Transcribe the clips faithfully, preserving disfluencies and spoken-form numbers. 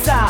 ça.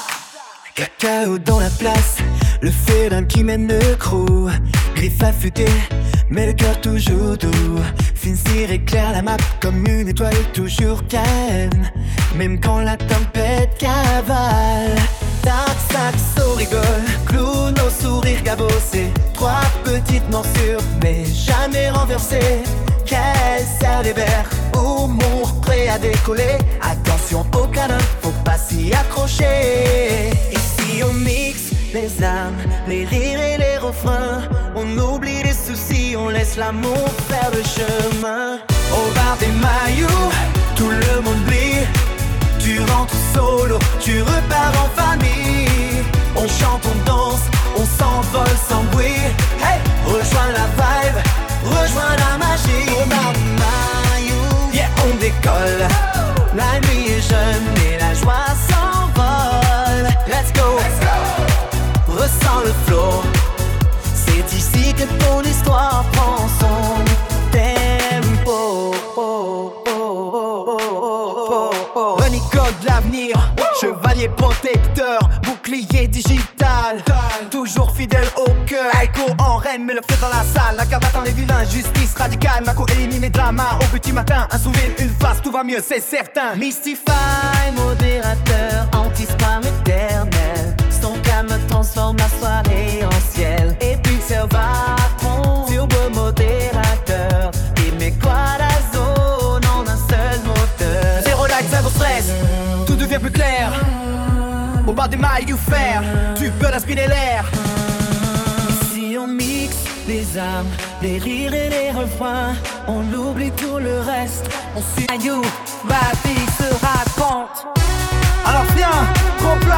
Cacao dans la place, le félin qui mène le crew. Griffe affûtée, mais le cœur toujours doux. Fine cire éclaire la map comme une étoile toujours calme, même quand la tempête cavale. Tac, saxo rigole, clown au sourire cabossé. Trois petites morsures, mais jamais renversées. Qu'elles servent des verres, humour prêt à décoller. Attention au canin, faut pas s'y accrocher. Ici on mixe les âmes, les rires et les refrains. On oublie les soucis, on laisse l'amour faire le chemin. Au bar des maillots, tout le monde brille. Tu rentres solo, tu repars en famille. On chante, on danse, on s'envole sans bruit. Hey, rejoins la vibe, rejoins la magie. Au bar des maillots, yeah, on décolle. La nuit est jeune et la joie s'envole. Let's go, Let's go. Ressens le flow. C'est ici que ton histoire prend son tempo. Oh, oh, oh, oh, oh, oh. Renico de l'avenir, chevalier protecteur, bouclier digital, toujours fidèle au cœur. Aiko en reine, mais le feu dans la salle. La cabane dans les vilains, justice radicale. Mako élimine les dramas au petit matin. Un sourire, une face, tout va mieux, c'est certain. Mystify, modérateur, anti-spam éternel. Son calme transforme la soirée en ciel. Et Pixel Vatron, turbo modérateur. Et mes quadazos en un seul moteur. Zéro like, zéro stress, tout devient plus clair. Au bas des mailles you faire, tu peux respirer l'air. Ici on mixe les âmes, les rires et les refrains. On oublie tout le reste, on suit you, ma vie se raconte. Alors viens, prends place.